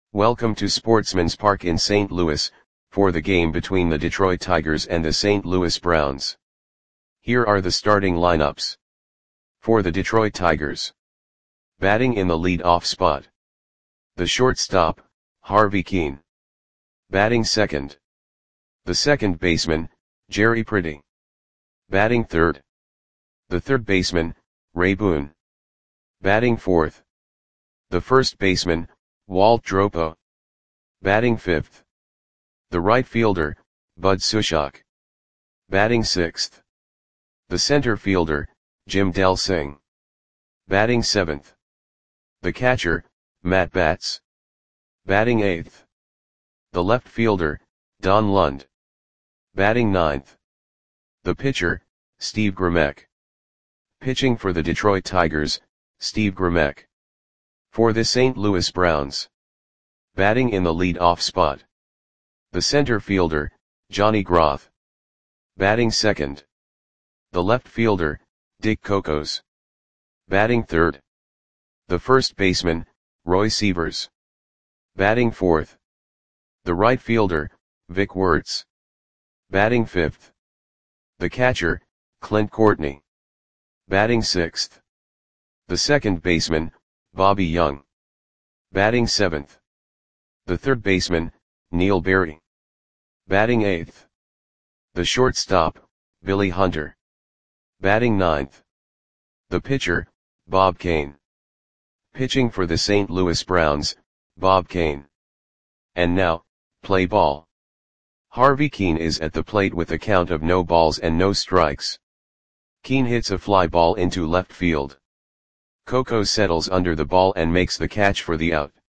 Welcome to Sportsman's Park in St. Louis, for the game between the Detroit Tigers and the St. Louis Browns. Here are the starting lineups. For the Detroit Tigers. Batting in the lead-off spot. The shortstop, Harvey Kuenn. Batting second. The second baseman, Jerry Priddy. Batting third. The third baseman, Ray Boone. Batting fourth. The first baseman, Walt Dropo. Batting fifth. The right fielder, Bud Sushok. Batting sixth. The center fielder, Jim Delsing. Batting seventh. The catcher, Matt Batts. Batting eighth. The left fielder, Don Lund. Batting ninth. The pitcher, Steve Grimek. Pitching for the Detroit Tigers, Steve Grimek. For the St. Louis Browns. Batting in the lead-off spot. The center fielder, Johnny Groth. Batting second. The left fielder, Dick Cocos. Batting third. The first baseman, Roy Sievers. Batting fourth. The right fielder, Vic Wertz. Batting fifth. The catcher, Clint Courtney. Batting sixth. The second baseman, Bobby Young. Batting seventh. The third baseman, Neil Berry. Batting eighth. The shortstop, Billy Hunter. Batting ninth. The pitcher, Bob Kane. Pitching for the St. Louis Browns, Bob Kane. And now, play ball. Harvey Kuenn is at the plate with a count of no balls and no strikes. Kuenn hits a fly ball into left field. Cocos settles under the ball and makes the catch for the out.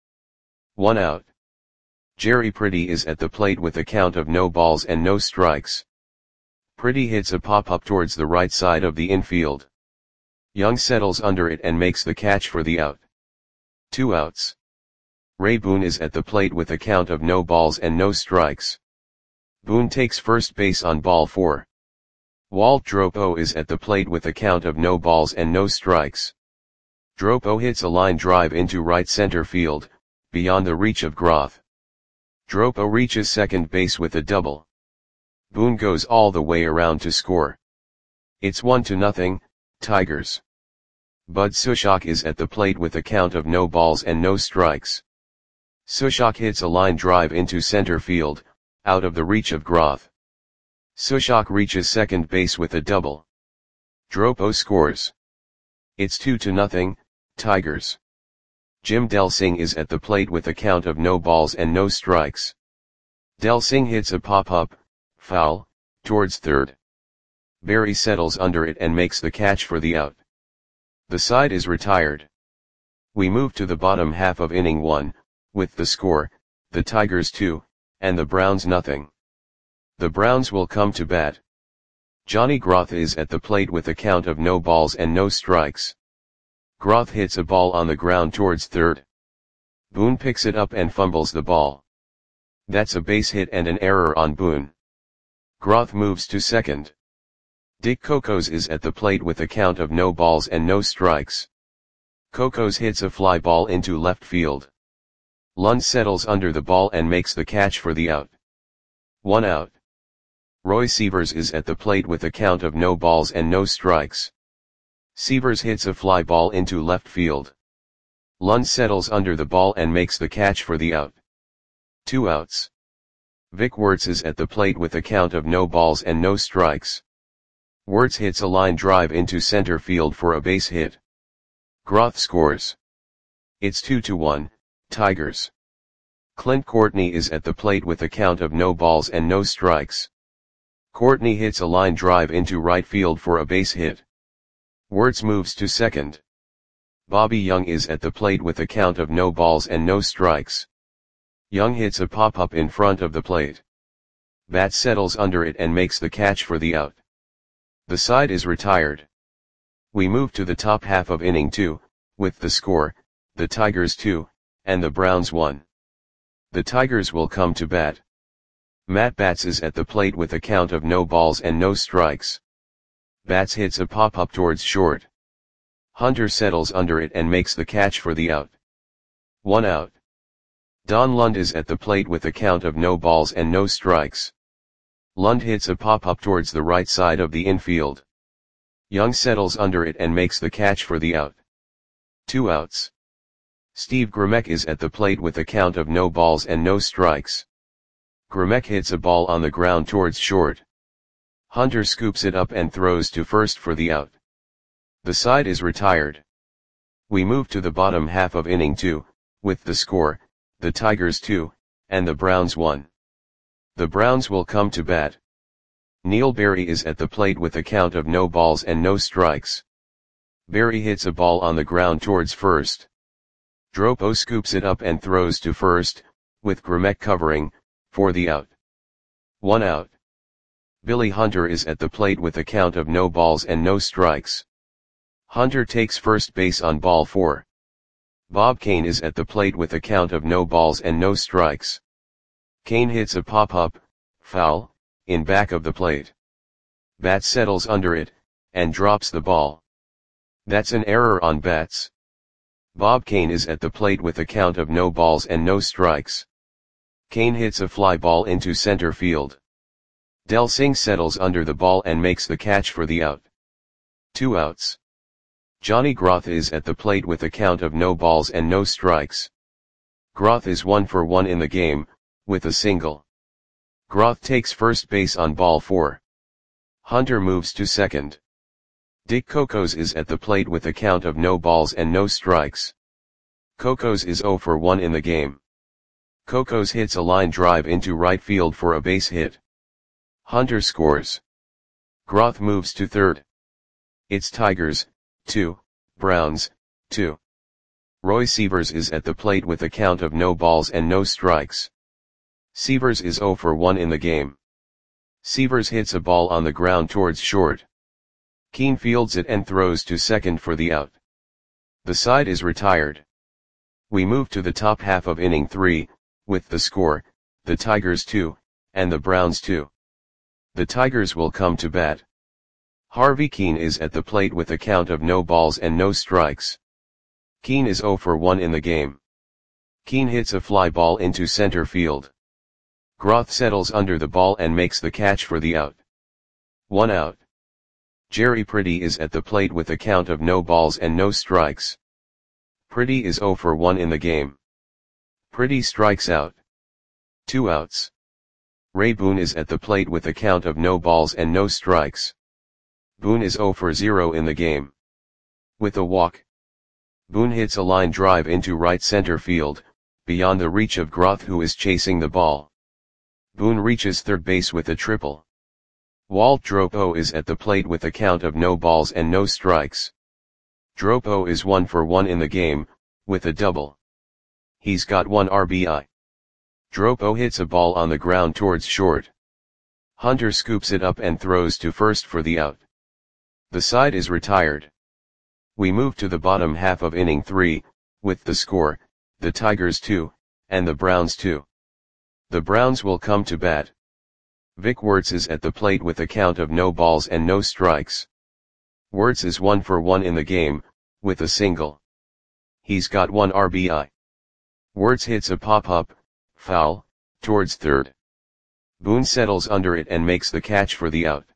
1 out. Jerry Priddy is at the plate with a count of no balls and no strikes. Priddy hits a pop-up towards the right side of the infield. Young settles under it and makes the catch for the out. 2 outs. Ray Boone is at the plate with a count of no balls and no strikes. Boone takes first base on ball 4. Walt Dropo is at the plate with a count of no balls and no strikes. Dropo hits a line drive into right center field, beyond the reach of Groth. Dropo reaches second base with a double. Boone goes all the way around to score. It's 1-0, Tigers. Bud Sushok is at the plate with a count of no balls and no strikes. Sushok hits a line drive into center field, out of the reach of Groth. Sushok reaches second base with a double. Dropo scores. It's 2-0, Tigers. Jim Delsing is at the plate with a count of no balls and no strikes. Delsing hits a pop-up, foul, towards third. Berry settles under it and makes the catch for the out. The side is retired. We move to the bottom half of inning 1, with the score, the Tigers 2, and the Browns 0. The Browns will come to bat. Johnny Groth is at the plate with a count of no balls and no strikes. Groth hits a ball on the ground towards third. Boone picks it up and fumbles the ball. That's a base hit and an error on Boone. Groth moves to second. Dick Cocos is at the plate with a count of no balls and no strikes. Cocos hits a fly ball into left field. Lund settles under the ball and makes the catch for the out. 1 out. Roy Sievers is at the plate with a count of no balls and no strikes. Sievers hits a fly ball into left field. Lund settles under the ball and makes the catch for the out. 2 outs. Vic Wertz is at the plate with a count of no balls and no strikes. Wertz hits a line drive into center field for a base hit. Groth scores. It's 2-1, Tigers. Clint Courtney is at the plate with a count of no balls and no strikes. Courtney hits a line drive into right field for a base hit. Wertz moves to second. Bobby Young is at the plate with a count of no balls and no strikes. Young hits a pop-up in front of the plate. Batts settles under it and makes the catch for the out. The side is retired. We move to the top half of inning 2, with the score, the Tigers 2, and the Browns 1. The Tigers will come to bat. Matt Batts is at the plate with a count of no balls and no strikes. Batts hits a pop-up towards short. Hunter settles under it and makes the catch for the out. 1 out. Don Lund is at the plate with a count of no balls and no strikes. Lund hits a pop-up towards the right side of the infield. Young settles under it and makes the catch for the out. 2 outs. Steve Grimek is at the plate with a count of no balls and no strikes. Grimek hits a ball on the ground towards short. Hunter scoops it up and throws to first for the out. The side is retired. We move to the bottom half of inning 2, with the score, the Tigers 2, and the Browns 1. The Browns will come to bat. Neil Berry is at the plate with a count of no balls and no strikes. Berry hits a ball on the ground towards first. Dropo scoops it up and throws to first, with Grimek covering, for the out. 1 out. Billy Hunter is at the plate with a count of no balls and no strikes. Hunter takes first base on ball 4. Bob Kane is at the plate with a count of no balls and no strikes. Kane hits a pop-up, foul, in back of the plate. Bat settles under it, and drops the ball. That's an error on bats. Bob Kane is at the plate with a count of no balls and no strikes. Kane hits a fly ball into center field. Del Singh settles under the ball and makes the catch for the out. 2 outs. Johnny Groth is at the plate with a count of no balls and no strikes. Groth is 1 for 1 in the game, with a single. Groth takes first base on ball 4. Hunter moves to second. Dick Cocos is at the plate with a count of no balls and no strikes. Cocos is 0 for 1 in the game. Cocos hits a line drive into right field for a base hit. Hunter scores. Groth moves to third. It's Tigers 2, Browns 2. Roy Sievers is at the plate with a count of no balls and no strikes. Sievers is 0 for 1 in the game. Sievers hits a ball on the ground towards short. Keane fields it and throws to second for the out. The side is retired. We move to the top half of inning 3, with the score, the Tigers 2, and the Browns 2. The Tigers will come to bat. Harvey Keane is at the plate with a count of no balls and no strikes. Keane is 0 for 1 in the game. Keane hits a fly ball into center field. Groth settles under the ball and makes the catch for the out. 1 out. Jerry Pretty is at the plate with a count of no balls and no strikes. Pretty is 0 for 1 in the game. Pretty strikes out. 2 outs. Ray Boone is at the plate with a count of no balls and no strikes. Boone is 0 for 0 in the game. With a walk. Boone hits a line drive into right center field, beyond the reach of Groth, who is chasing the ball. Boone reaches third base with a triple. Walt Dropo is at the plate with a count of no balls and no strikes. Dropo is 1 for 1 in the game, with a double. He's got 1 RBI. Dropo hits a ball on the ground towards short. Hunter scoops it up and throws to first for the out. The side is retired. We move to the bottom half of inning 3, with the score, the Tigers 2, and the Browns 2. The Browns will come to bat. Vic Wertz is at the plate with a count of no balls and no strikes. Wertz is 1 for 1 in the game, with a single. He's got 1 RBI. Wertz hits a pop-up, foul, towards third. Boone settles under it and makes the catch for the out.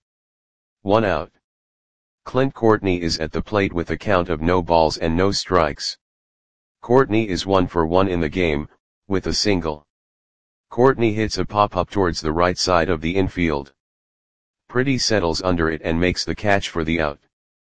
1 out. Clint Courtney is at the plate with a count of no balls and no strikes. Courtney is 1 for 1 in the game, with a single. Courtney hits a pop-up towards the right side of the infield. Pretty settles under it and makes the catch for the out.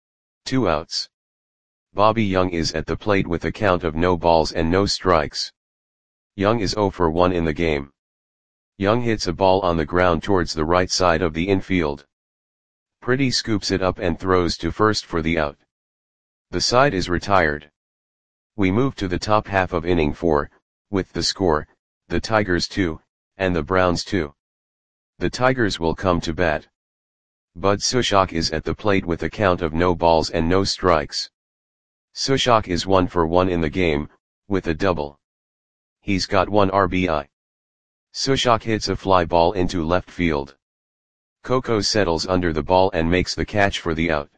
2 outs. Bobby Young is at the plate with a count of no balls and no strikes. Young is 0 for 1 in the game. Young hits a ball on the ground towards the right side of the infield. Pretty scoops it up and throws to first for the out. The side is retired. We move to the top half of inning 4, with the score, the Tigers 2, and the Browns 2. The Tigers will come to bat. Bud Sushok is at the plate with a count of no balls and no strikes. Sushok is 1 for 1 in the game, with a double. He's got 1 RBI. Sushok hits a fly ball into left field. Coco settles under the ball and makes the catch for the out.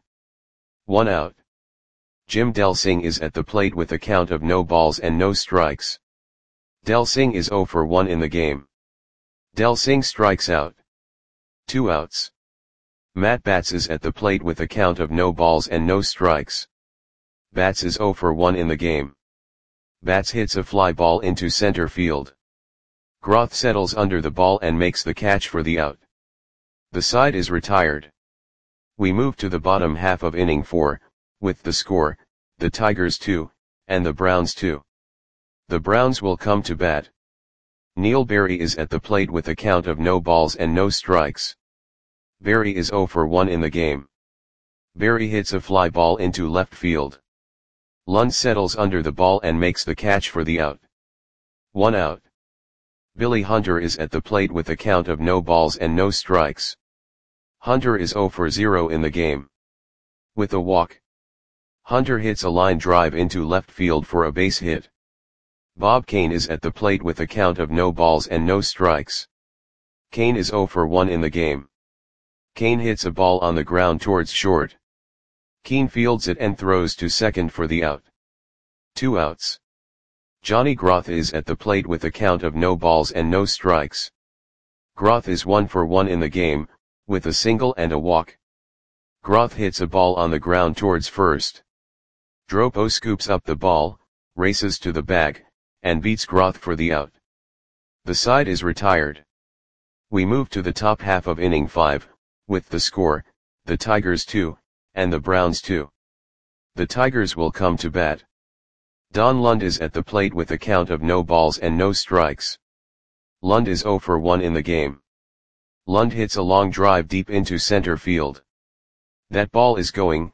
1 out. Jim Del Singh is at the plate with a count of no balls and no strikes. Del Singh is 0 for 1 in the game. Del Singh strikes out. 2 outs. Matt Batts is at the plate with a count of no balls and no strikes. Batts is 0 for 1 in the game. Batts hits a fly ball into center field. Groth settles under the ball and makes the catch for the out. The side is retired. We move to the bottom half of inning 4, with the score, the Tigers 2, and the Browns 2. The Browns will come to bat. Neil Berry is at the plate with a count of no balls and no strikes. Berry is 0 for 1 in the game. Berry hits a fly ball into left field. Lund settles under the ball and makes the catch for the out. 1 out. Billy Hunter is at the plate with a count of no balls and no strikes. Hunter is 0 for 0 in the game. With a walk, Hunter hits a line drive into left field for a base hit. Bob Kane is at the plate with a count of no balls and no strikes. Kane is 0 for 1 in the game. Kane hits a ball on the ground towards short. Kane fields it and throws to second for the out. 2 outs. Johnny Groth is at the plate with a count of no balls and no strikes. Groth is 1 for 1 in the game, with a single and a walk. Groth hits a ball on the ground towards first. Dropo scoops up the ball, races to the bag, and beats Groth for the out. The side is retired. We move to the top half of inning 5, with the score, the Tigers 2, and the Browns 2. The Tigers will come to bat. Don Lund is at the plate with a count of no balls and no strikes. Lund is 0 for 1 in the game. Lund hits a long drive deep into center field. That ball is gone.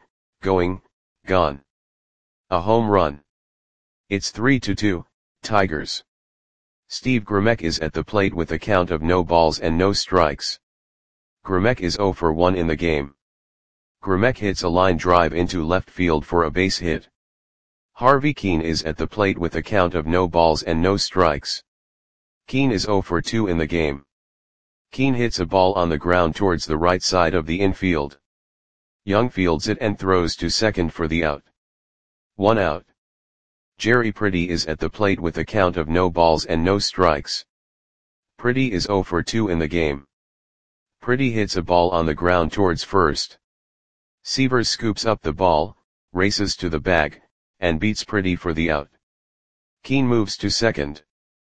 A home run. It's 3-2, Tigers. Steve Grimek is at the plate with a count of no balls and no strikes. Grimek is 0 for 1 in the game. Grimek hits a line drive into left field for a base hit. Harvey Keene is at the plate with a count of no balls and no strikes. Keene is 0 for 2 in the game. Keene hits a ball on the ground towards the right side of the infield. Young fields it and throws to second for the out. 1 out. Jerry Pretty is at the plate with a count of no balls and no strikes. Pretty is 0 for 2 in the game. Pretty hits a ball on the ground towards first. Sievers scoops up the ball, races to the bag, and beats Pretty for the out. Keene moves to second.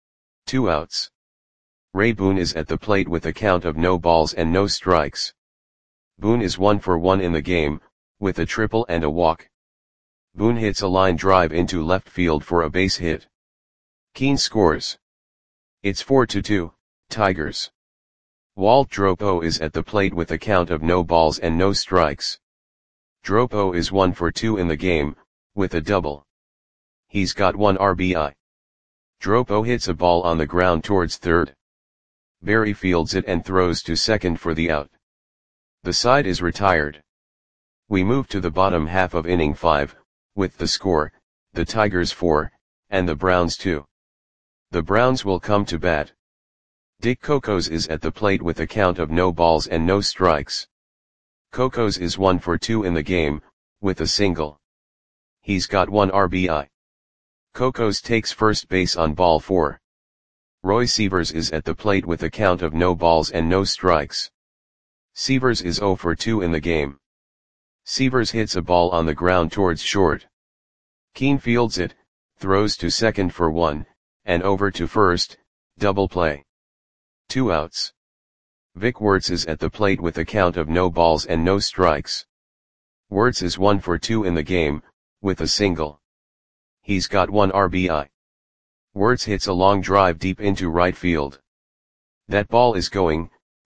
2 outs. Ray Boone is at the plate with a count of no balls and no strikes. Boone is 1 for 1 in the game, with a triple and a walk. Boone hits a line drive into left field for a base hit. Keene scores. It's 4-2, Tigers. Walt Dropo is at the plate with a count of no balls and no strikes. Dropo is 1 for 2 in the game, with a double. He's got 1 RBI. Dropo hits a ball on the ground towards third. Berry fields it and throws to second for the out. The side is retired. We move to the bottom half of inning 5, with the score, the Tigers 4, and the Browns 2. The Browns will come to bat. Dick Cocos is at the plate with a count of no balls and no strikes. Cocos is 1 for 2 in the game, with a single. He's got 1 RBI. Cocos takes first base on ball 4. Roy Sievers is at the plate with a count of no balls and no strikes. Sievers is 0 for 2 in the game. Sievers hits a ball on the ground towards short. Keene fields it, throws to second for 1, and over to first, double play. 2 outs. Vic Wertz is at the plate with a count of no balls and no strikes. Wertz is 1 for 2 in the game, with a single. He's got 1 RBI. Wertz hits a long drive deep into right field. That ball is gone.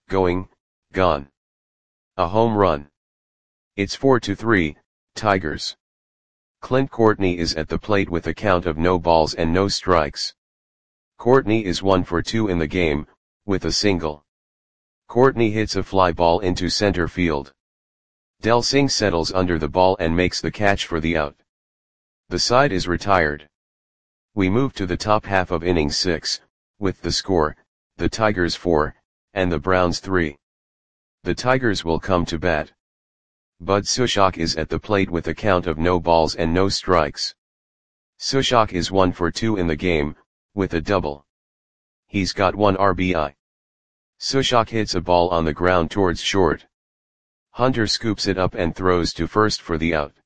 A home run. It's 4-3, Tigers. Clint Courtney is at the plate with a count of no balls and no strikes. Courtney is 1 for 2 in the game, with a single. Courtney hits a fly ball into center field. Del Singh settles under the ball and makes the catch for the out. The side is retired. We move to the top half of inning 6, with the score, the Tigers 4, and the Browns 3. The Tigers will come to bat. Bud Sushok is at the plate with a count of no balls and no strikes. Sushok is 1 for 2 in the game, with a double. He's got 1 RBI. Sushok hits a ball on the ground towards short. Hunter scoops it up and throws to first for the out.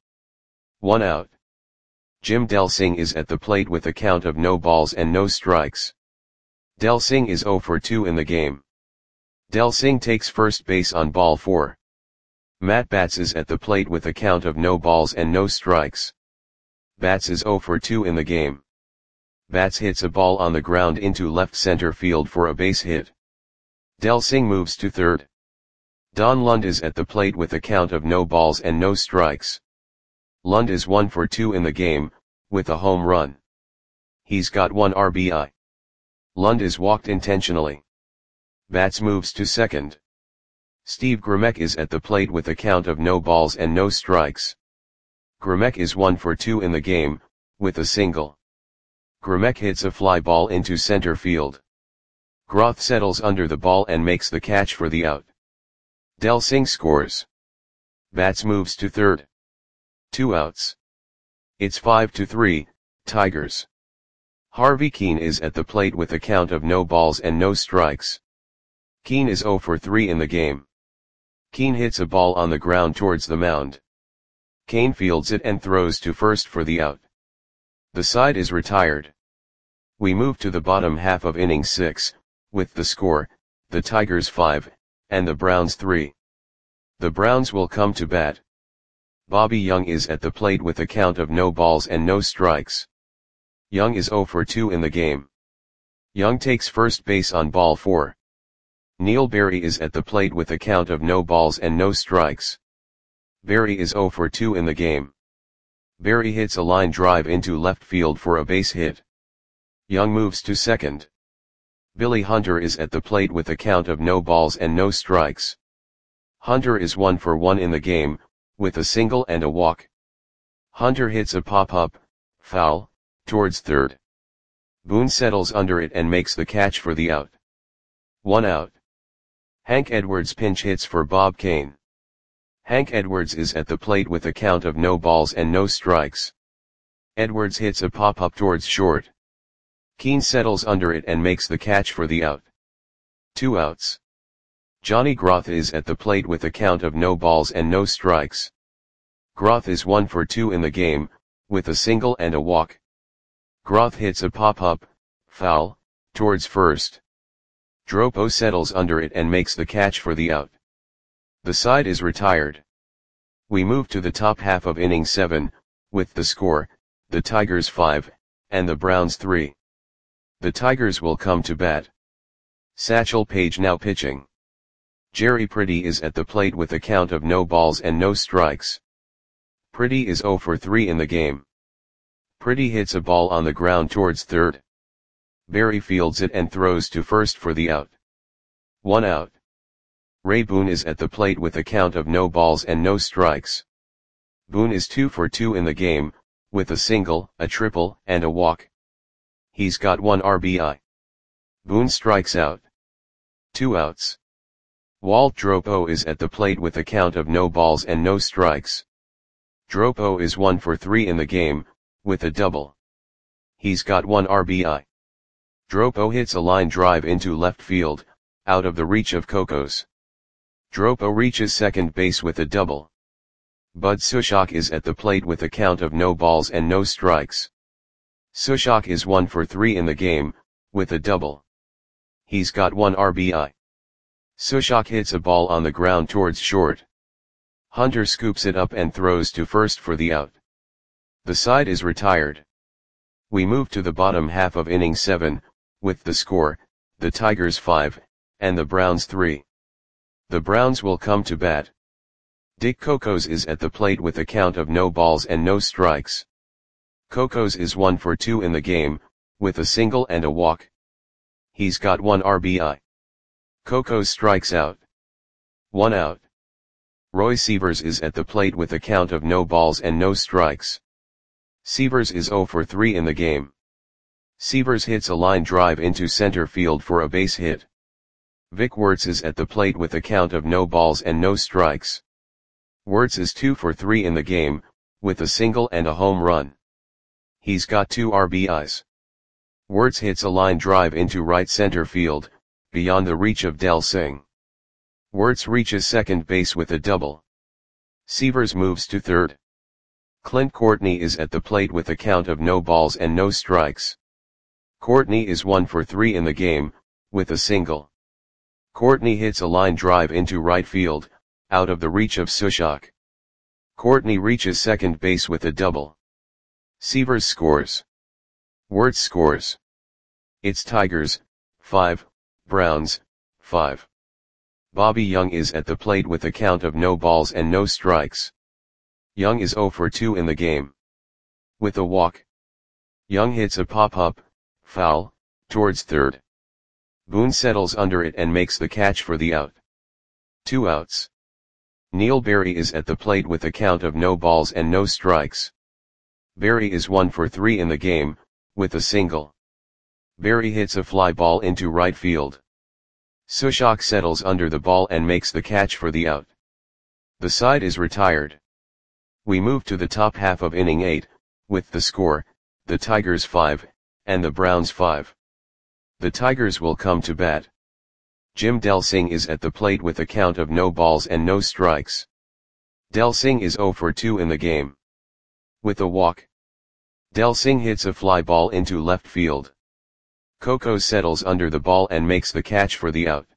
1 out. Jim Del Singh is at the plate with a count of no balls and no strikes. Del Singh is 0 for 2 in the game. Del Singh takes first base on ball 4. Matt Batts is at the plate with a count of no balls and no strikes. Batts is 0 for 2 in the game. Batts hits a ball on the ground into left center field for a base hit. Del Singh moves to third. Don Lund is at the plate with a count of no balls and no strikes. Lund is 1 for 2 in the game, with a home run. He's got 1 RBI. Lund is walked intentionally. Batts moves to second. Steve Grimek is at the plate with a count of no balls and no strikes. Grimek is 1 for 2 in the game, with a single. Grimek hits a fly ball into center field. Groth settles under the ball and makes the catch for the out. Del Singh scores. Batts moves to third. 2 outs. It's 5-3, Tigers. Harvey Keene is at the plate with a count of no balls and no strikes. Keene is 0 for 3 in the game. Keene hits a ball on the ground towards the mound. Kane fields it and throws to first for the out. The side is retired. We move to the bottom half of inning 6, with the score, the Tigers 5, and the Browns 3. The Browns will come to bat. Bobby Young is at the plate with a count of no balls and no strikes. Young is 0 for 2 in the game. Young takes first base on ball 4. Neil Berry is at the plate with a count of no balls and no strikes. Berry is 0 for 2 in the game. Berry hits a line drive into left field for a base hit. Young moves to second. Billy Hunter is at the plate with a count of no balls and no strikes. Hunter is 1 for 1 in the game, with a single and a walk. Hunter hits a pop-up, foul, towards third. Boone settles under it and makes the catch for the out. 1 out. Hank Edwards pinch hits for Bob Kane. Hank Edwards is at the plate with a count of no balls and no strikes. Edwards hits a pop-up towards short. Keane settles under it and makes the catch for the out. 2 outs. Johnny Groth is at the plate with a count of no balls and no strikes. Groth is 1 for 2 in the game, with a single and a walk. Groth hits a pop-up, foul, towards first. Dropo settles under it and makes the catch for the out. The side is retired. We move to the top half of inning 7, with the score, the Tigers 5, and the Browns 3. The Tigers will come to bat. Satchel Paige now pitching. Jerry Pretty is at the plate with a count of no balls and no strikes. Pretty is 0 for 3 in the game. Pretty hits a ball on the ground towards third. Berry fields it and throws to first for the out. 1 out. Ray Boone is at the plate with a count of no balls and no strikes. Boone is 2 for 2 in the game, with a single, a triple, and a walk. He's got 1 RBI. Boone strikes out. 2 outs. Walt Dropo is at the plate with a count of no balls and no strikes. Dropo is 1 for 3 in the game, with a double. He's got 1 RBI. Dropo hits a line drive into left field, out of the reach of Cocos. Dropo reaches second base with a double. Bud Sushok is at the plate with a count of no balls and no strikes. Sushok is 1 for 3 in the game, with a double. He's got 1 RBI. Sushok hits a ball on the ground towards short. Hunter scoops it up and throws to first for the out. The side is retired. We move to the bottom half of inning 7, with the score, the Tigers 5, and the Browns 3. The Browns will come to bat. Dick Cocos is at the plate with a count of no balls and no strikes. Cocos is 1 for 2 in the game, with a single and a walk. He's got 1 RBI. Cocos strikes out. 1 out. Roy Sievers is at the plate with a count of no balls and no strikes. Sievers is 0 for 3 in the game. Sievers hits a line drive into center field for a base hit. Vic Wertz is at the plate with a count of no balls and no strikes. Wertz is 2 for 3 in the game, with a single and a home run. He's got 2 RBIs. Wertz hits a line drive into right center field, beyond the reach of Del Singh. Wertz reaches second base with a double. Sievers moves to third. Clint Courtney is at the plate with a count of no balls and no strikes. Courtney is 1 for 3 in the game, with a single. Courtney hits a line drive into right field, out of the reach of Sushok. Courtney reaches second base with a double. Sievers scores. Wertz scores. It's Tigers, 5, Browns, 5. Bobby Young is at the plate with a count of no balls and no strikes. Young is 0 for 2 in the game. With a walk. Young hits a pop-up, foul, towards third. Boone settles under it and makes the catch for the out. 2 outs. Neil Berry is at the plate with a count of no balls and no strikes. Berry is 1 for 3 in the game, with a single. Berry hits a fly ball into right field. Sushok settles under the ball and makes the catch for the out. The side is retired. We move to the top half of inning 8, with the score, the Tigers 5, and the Browns 5. The Tigers will come to bat. Jim Del Singh is at the plate with a count of no balls and no strikes. Del Singh is 0 for 2 in the game. With a walk. Del Singh hits a fly ball into left field. Coco settles under the ball and makes the catch for the out.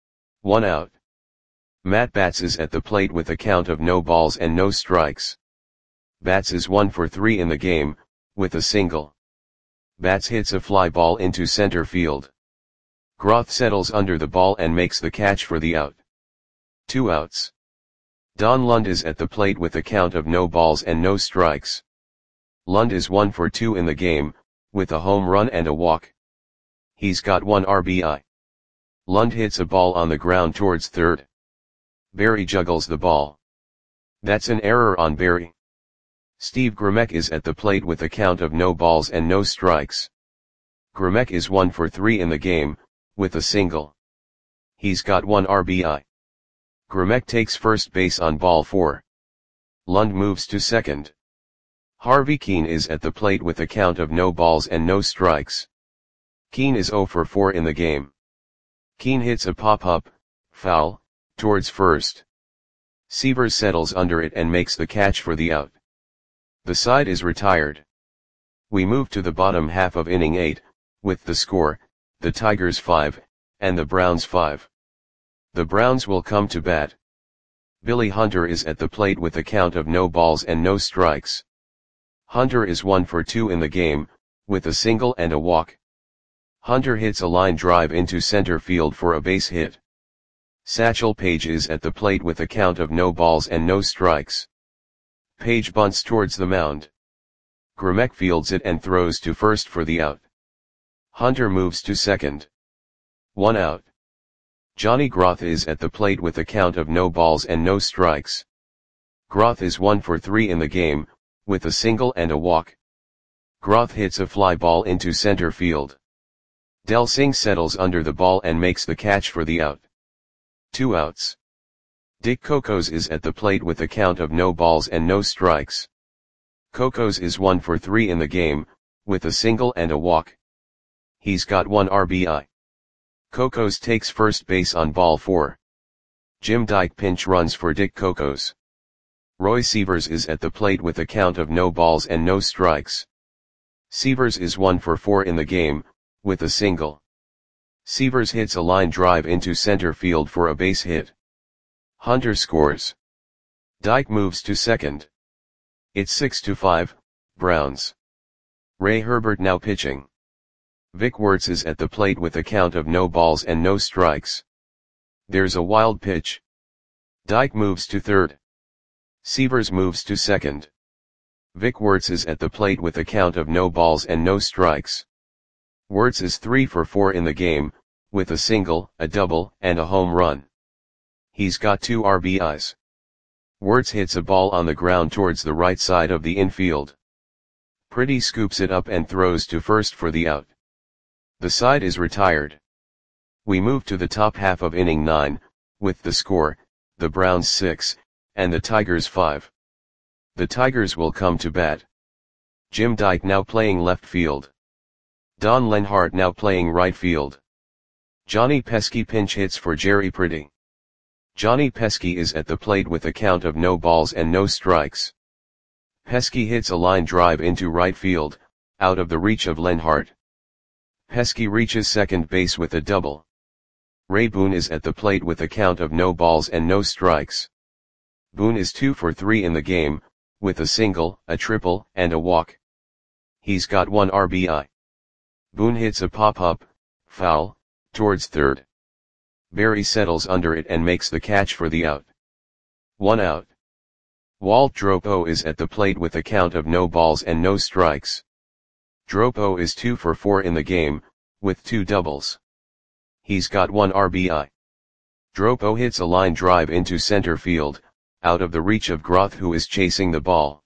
1 out. Matt Batts is at the plate with a count of no balls and no strikes. Batts is 1 for 3 in the game, with a single. Batts hits a fly ball into center field. Groth settles under the ball and makes the catch for the out. 2 outs. Don Lund is at the plate with a count of no balls and no strikes. Lund is 1 for 2 in the game, with a home run and a walk. He's got 1 RBI. Lund hits a ball on the ground towards third. Berry juggles the ball. That's an error on Berry. Steve Grimek is at the plate with a count of no balls and no strikes. Grimek is 1 for 3 in the game, with a single. He's got 1 RBI. Grimek takes first base on ball 4. Lund moves to second. Harvey Keene is at the plate with a count of no balls and no strikes. Keene is 0 for 4 in the game. Keene hits a pop-up, foul, towards first. Sievers settles under it and makes the catch for the out. The side is retired. We move to the bottom half of inning 8, with the score, the Tigers 5, and the Browns 5. The Browns will come to bat. Billy Hunter is at the plate with a count of no balls and no strikes. Hunter is 1 for 2 in the game, with a single and a walk. Hunter hits a line drive into center field for a base hit. Satchel Paige is at the plate with a count of no balls and no strikes. Paige bunts towards the mound. Grimek fields it and throws to first for the out. Hunter moves to second. 1 out. Johnny Groth is at the plate with a count of no balls and no strikes. Groth is 1 for 3 in the game, with a single and a walk. Groth hits a fly ball into center field. Del Singh settles under the ball and makes the catch for the out. 2 outs. Dick Cocos is at the plate with a count of no balls and no strikes. Cocos is 1 for 3 in the game, with a single and a walk. He's got 1 RBI. Cocos takes first base on ball 4. Jim Dyke pinch runs for Dick Cocos. Roy Sievers is at the plate with a count of no balls and no strikes. Sievers is 1 for 4 in the game, with a single. Sievers hits a line drive into center field for a base hit. Hunter scores. Dyke moves to second. It's 6-5, Browns. Ray Herbert now pitching. Vic Wertz is at the plate with a count of no balls and no strikes. There's a wild pitch. Dyke moves to third. Sievers moves to second. Vic Wertz is at the plate with a count of no balls and no strikes. Wertz is 3 for 4 in the game, with a single, a double, and a home run. He's got 2 RBIs. Wertz hits a ball on the ground towards the right side of the infield. Pretty scoops it up and throws to first for the out. The side is retired. We move to the top half of inning 9, with the score, the Browns 6, and the Tigers 5. The Tigers will come to bat. Jim Dyke now playing left field. Don Lenhart now playing right field. Johnny Pesky pinch hits for Jerry Pretty. Johnny Pesky is at the plate with a count of no balls and no strikes. Pesky hits a line drive into right field, out of the reach of Lenhart. Pesky reaches second base with a double. Ray Boone is at the plate with a count of no balls and no strikes. Boone is 2 for 3 in the game, with a single, a triple, and a walk. He's got 1 RBI. Boone hits a pop-up, foul, towards third. Barry settles under it and makes the catch for the out. 1 out. Walt Dropo is at the plate with a count of no balls and no strikes. Dropo is 2 for 4 in the game, with 2 doubles. He's got 1 RBI. Dropo hits a line drive into center field, out of the reach of Groth, who is chasing the ball.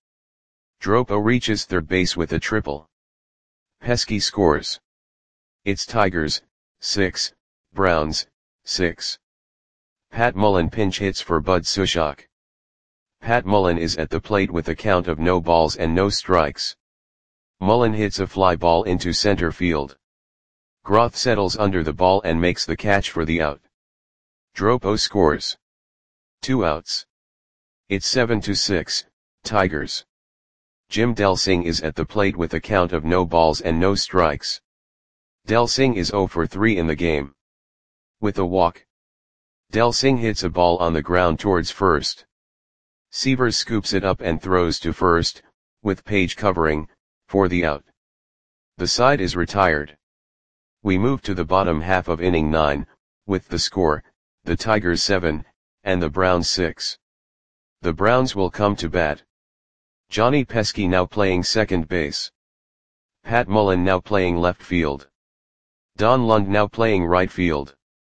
Dropo reaches third base with a triple. Pesky scores. It's Tigers, 6, Browns, 6. Pat Mullen pinch hits for Bud Sushok. Pat Mullen is at the plate with a count of no balls and no strikes. Mullen hits a fly ball into center field. Groth settles under the ball and makes the catch for the out. Dropo scores. 2 outs. It's 7-6, Tigers. Jim Delsing is at the plate with a count of no balls and no strikes. Delsing is 0 for 3 in the game. With a walk. Delsing hits a ball on the ground towards first. Sievers scoops it up and throws to first, with Page covering, for the out. The side is retired. We move to the bottom half of inning 9, with the score, the Tigers 7, and the Browns 6. The Browns will come to bat. Johnny Pesky now playing second base. Pat Mullen now playing left field. Don Lund now playing right field.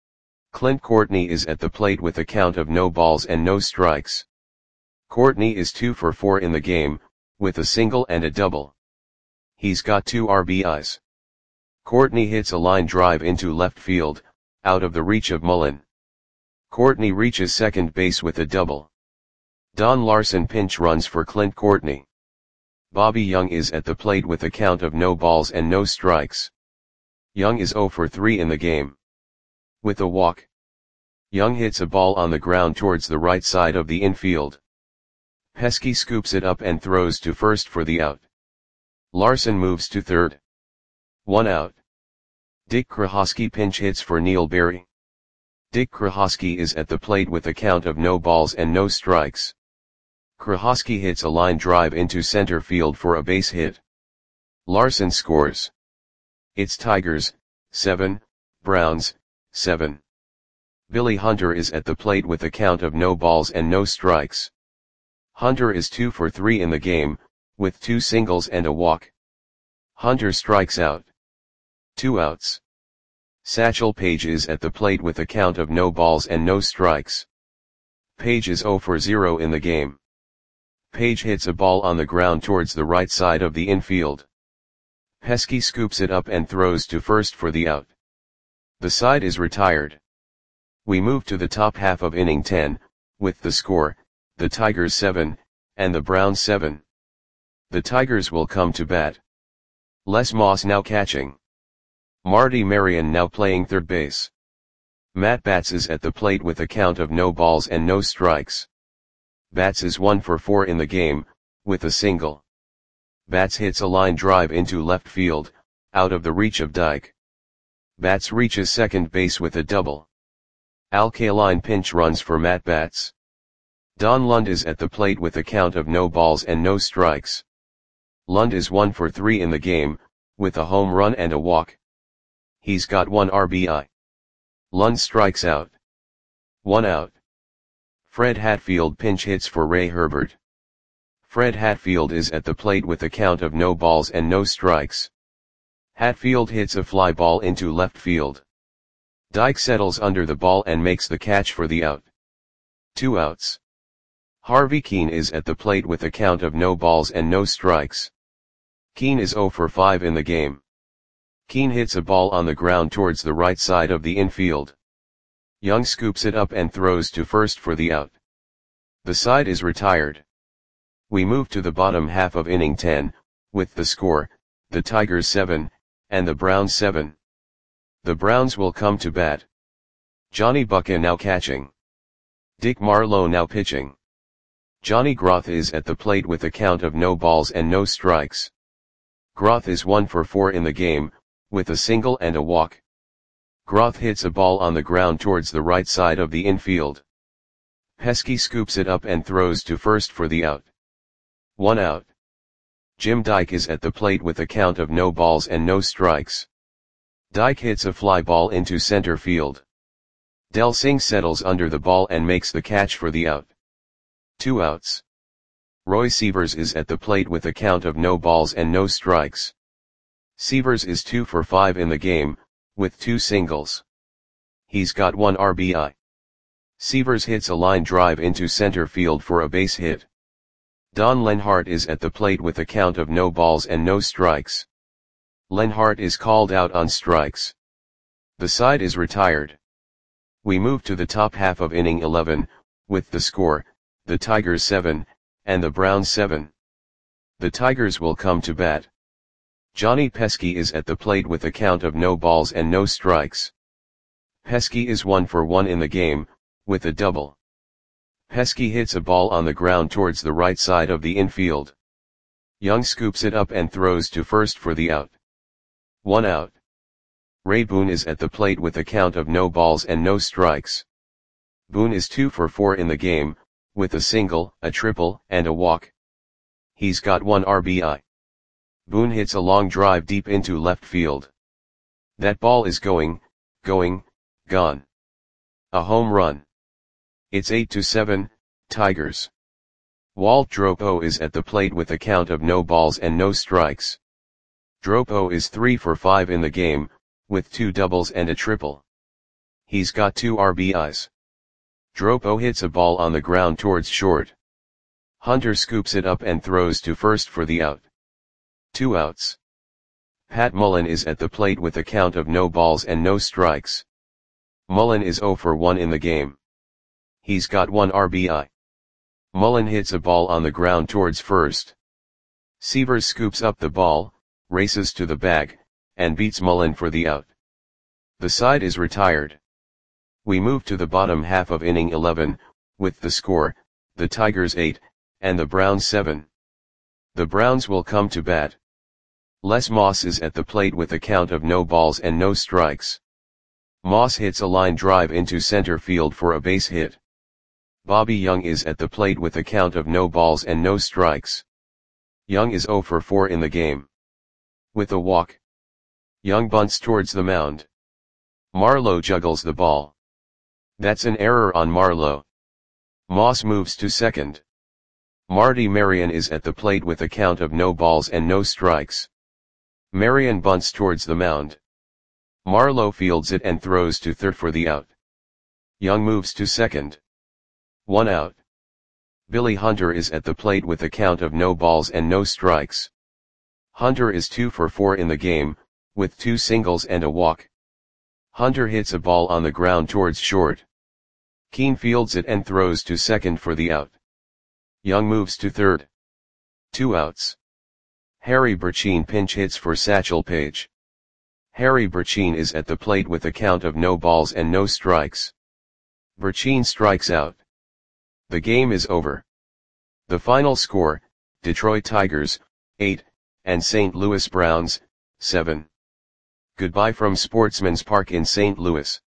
Clint Courtney is at the plate with a count of no balls and no strikes. Courtney is 2 for 4 in the game, with a single and a double. He's got 2 RBIs. Courtney hits a line drive into left field, out of the reach of Mullen. Courtney reaches second base with a double. Don Larson pinch runs for Clint Courtney. Bobby Young is at the plate with a count of no balls and no strikes. Young is 0 for 3 in the game. With a walk. Young hits a ball on the ground towards the right side of the infield. Pesky scoops it up and throws to first for the out. Larson moves to third. 1 out. Dick Krahosky pinch hits for Neil Berry. Dick Krahosky is at the plate with a count of no balls and no strikes. Krahosky hits a line drive into center field for a base hit. Larson scores. It's Tigers, 7, Browns, 7. Billy Hunter is at the plate with a count of no balls and no strikes. Hunter is 2 for 3 in the game, with 2 singles and a walk. Hunter strikes out. 2 outs. Satchel Paige is at the plate with a count of no balls and no strikes. Paige is 0 for 0 in the game. Paige hits a ball on the ground towards the right side of the infield. Pesky scoops it up and throws to first for the out. The side is retired. We move to the top half of inning 10, with the score, the Tigers 7, and the Browns 7. The Tigers will come to bat. Les Moss now catching. Marty Marion now playing third base. Matt Batts is at the plate with a count of no balls and no strikes. Batts is 1 for 4 in the game, with a single. Batts hits a line drive into left field, out of the reach of Dyke. Batts reaches second base with a double. Al Kaline pinch runs for Matt Batts. Don Lund is at the plate with a count of no balls and no strikes. Lund is 1 for 3 in the game, with a home run and a walk. He's got 1 RBI. Lund strikes out. 1 out. Fred Hatfield pinch hits for Ray Herbert. Fred Hatfield is at the plate with a count of no balls and no strikes. Hatfield hits a fly ball into left field. Dyke settles under the ball and makes the catch for the out. 2 outs. Harvey Keene is at the plate with a count of no balls and no strikes. Keene is 0 for 5 in the game. Keene hits a ball on the ground towards the right side of the infield. Young scoops it up and throws to first for the out. The side is retired. We move to the bottom half of inning 10, with the score, the Tigers 7, and the Browns 7. The Browns will come to bat. Johnny Bucca now catching. Dick Marlowe now pitching. Johnny Groth is at the plate with a count of no balls and no strikes. Groth is 1 for 4 in the game, with a single and a walk. Groth hits a ball on the ground towards the right side of the infield. Pesky scoops it up and throws to first for the out. 1 out. Jim Dyke is at the plate with a count of no balls and no strikes. Dyke hits a fly ball into center field. Del Singh settles under the ball and makes the catch for the out. 2 outs. Roy Sievers is at the plate with a count of no balls and no strikes. Sievers is 2 for 5 in the game, with 2 singles. He's got 1 RBI. Sievers hits a line drive into center field for a base hit. Don Lenhart is at the plate with a count of no balls and no strikes. Lenhart is called out on strikes. The side is retired. We move to the top half of inning 11, with the score, the Tigers 7, and the Browns 7. The Tigers will come to bat. Johnny Pesky is at the plate with a count of no balls and no strikes. Pesky is 1 for 1 in the game, with a double. Pesky hits a ball on the ground towards the right side of the infield. Young scoops it up and throws to first for the out. 1 out. Ray Boone is at the plate with a count of no balls and no strikes. Boone is 2 for 4 in the game, with a single, a triple, and a walk. He's got 1 RBI. Boone hits a long drive deep into left field. That ball is gone. A home run. It's 8-7, Tigers. Walt Dropo is at the plate with a count of no balls and no strikes. Dropo is 3 for 5 in the game, with 2 doubles and a triple. He's got 2 RBIs. Dropo hits a ball on the ground towards short. Hunter scoops it up and throws to first for the out. 2 outs. Pat Mullen is at the plate with a count of no balls and no strikes. Mullen is 0 for 1 in the game. He's got 1 RBI. Mullen hits a ball on the ground towards first. Sievers scoops up the ball, races to the bag, and beats Mullen for the out. The side is retired. We move to the bottom half of inning 11, with the score, the Tigers 8, and the Browns 7. The Browns will come to bat. Les Moss is at the plate with a count of no balls and no strikes. Moss hits a line drive into center field for a base hit. Bobby Young is at the plate with a count of no balls and no strikes. Young is 0 for 4 in the game. With a walk. Young bunts towards the mound. Marlowe juggles the ball. That's an error on Marlowe. Moss moves to second. Marty Marion is at the plate with a count of no balls and no strikes. Marion bunts towards the mound. Marlowe fields it and throws to third for the out. Young moves to second. 1 out. Billy Hunter is at the plate with a count of no balls and no strikes. Hunter is 2 for 4 in the game, with 2 singles and a walk. Hunter hits a ball on the ground towards short. Keane fields it and throws to second for the out. Young moves to third. 2 outs. Harry Burcheen pinch hits for Satchel Paige. Harry Burcheen is at the plate with a count of no balls and no strikes. Burcheen strikes out. The game is over. The final score, Detroit Tigers, 8, and St. Louis Browns, 7. Goodbye from Sportsman's Park in St. Louis.